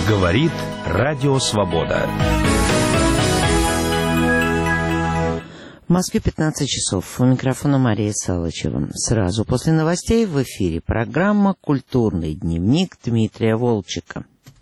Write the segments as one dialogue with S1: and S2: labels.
S1: Говорит Радио Свобода.
S2: В Москве 15 часов. У микрофона Мария Салычева. Сразу после новостей в эфире программа «Культурный дневник» Дмитрия Волчека.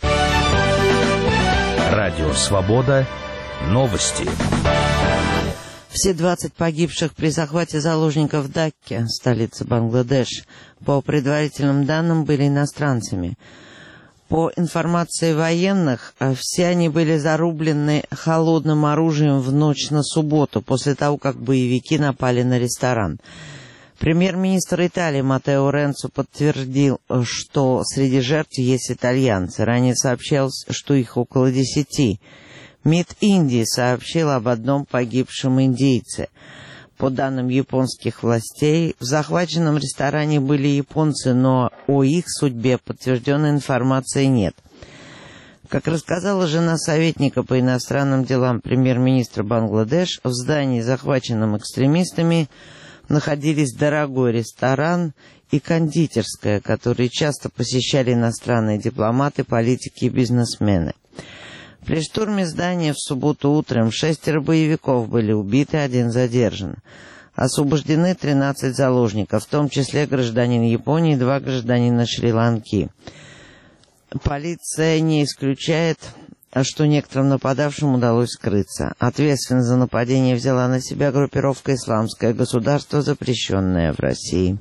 S1: Радио Свобода. Новости.
S2: Все 20 погибших при захвате заложников в Дакке, столице Бангладеш, по предварительным данным, были иностранцами. По информации военных, все они были зарублены холодным оружием в ночь на субботу, после того, как боевики напали на ресторан. Премьер-министр Италии Маттео Ренци подтвердил, что среди жертв есть итальянцы. Ранее сообщалось, что их около 10. МИД Индии сообщил об одном погибшем индийце. По данным японских властей, в захваченном ресторане были японцы, но о их судьбе подтвержденной информации нет. Как рассказала жена советника по иностранным делам премьер-министра Бангладеш, в здании, захваченном экстремистами, находились дорогой ресторан и кондитерская, которые часто посещали иностранные дипломаты, политики и бизнесмены. При штурме здания в субботу утром 6 боевиков были убиты, 1 задержан. Освобождены 13 заложников, в том числе гражданин Японии и 2 гражданина Шри-Ланки. Полиция не исключает, что некоторым нападавшим удалось скрыться. Ответственность за нападение взяла на себя группировка «Исламское государство», запрещенное в России.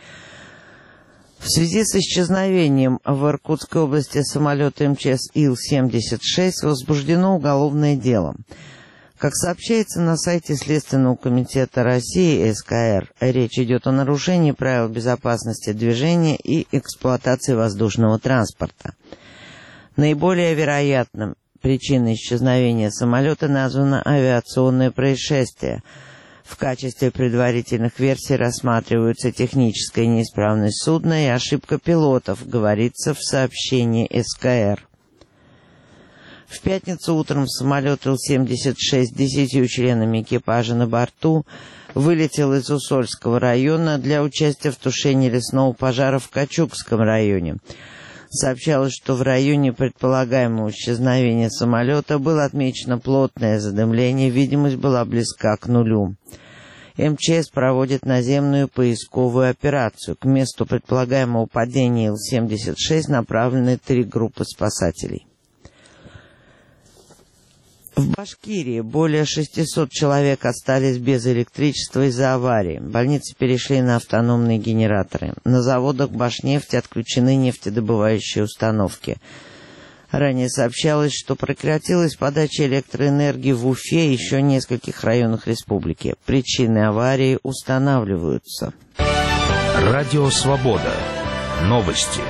S2: В связи с исчезновением в Иркутской области самолета МЧС Ил-76 возбуждено уголовное дело. Как сообщается на сайте Следственного комитета России СКР, речь идет о нарушении правил безопасности движения и эксплуатации воздушного транспорта. Наиболее вероятным причиной исчезновения самолета названо авиационное происшествие. В качестве предварительных версий рассматриваются техническая неисправность судна и ошибка пилотов, говорится в сообщении СКР. В пятницу утром самолет Ил-76 с 10 членами экипажа на борту вылетел из Усольского района для участия в тушении лесного пожара в Качугском районе. Сообщалось, что в районе предполагаемого исчезновения самолета было отмечено плотное задымление, видимость была близка к нулю. МЧС проводит наземную поисковую операцию. К месту предполагаемого падения Ил-76 направлены 3 группы спасателей. В Башкирии более 600 человек остались без электричества из-за аварии. Больницы перешли на автономные генераторы. На заводах Башнефти отключены нефтедобывающие установки. Ранее сообщалось, что прекратилась подача электроэнергии в Уфе и еще нескольких районах республики. Причины аварии устанавливаются.
S1: Радио Свобода. Новости.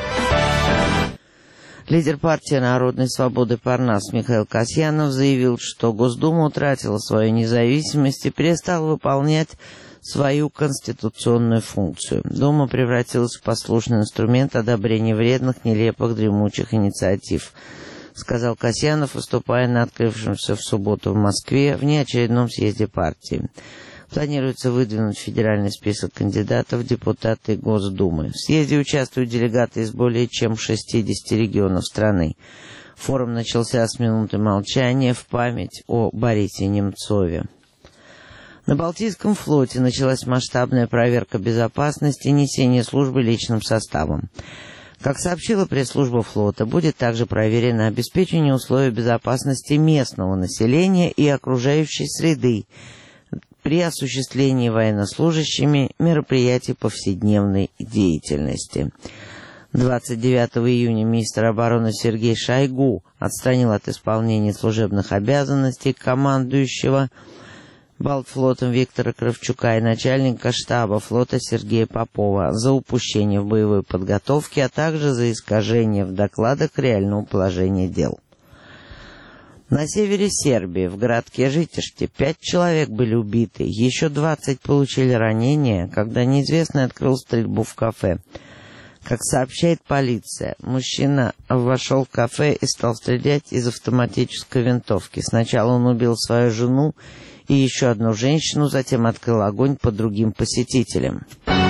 S2: Лидер партии Народной свободы Парнас Михаил Касьянов заявил, что Госдума утратила свою независимость и перестала выполнять свою конституционную функцию. Дума превратилась в послушный инструмент одобрения вредных, нелепых, дремучих инициатив, сказал Касьянов, выступая на открывшемся в субботу в Москве внеочередном съезде партии. Планируется выдвинуть федеральный список кандидатов в депутаты Госдумы. В съезде участвуют делегаты из более чем 60 регионов страны. Форум начался с минуты молчания в память о Борисе Немцове. На Балтийском флоте началась масштабная проверка безопасности несения службы личным составом. Как сообщила пресс-служба флота, будет также проверено обеспечение условий безопасности местного населения и окружающей среды при осуществлении военнослужащими мероприятий повседневной деятельности. 29 июня министр обороны Сергей Шойгу отстранил от исполнения служебных обязанностей командующего Балтфлотом Виктора Кравчука и начальника штаба флота Сергея Попова за упущение в боевой подготовке, а также за искажение в докладах реального положения дел. На севере Сербии, в городке Житиште, 5 человек были убиты, еще 20 получили ранения, когда неизвестный открыл стрельбу в кафе. Как сообщает полиция, мужчина вошел в кафе и стал стрелять из автоматической винтовки. Сначала он убил свою жену и еще одну женщину, затем открыл огонь по другим посетителям.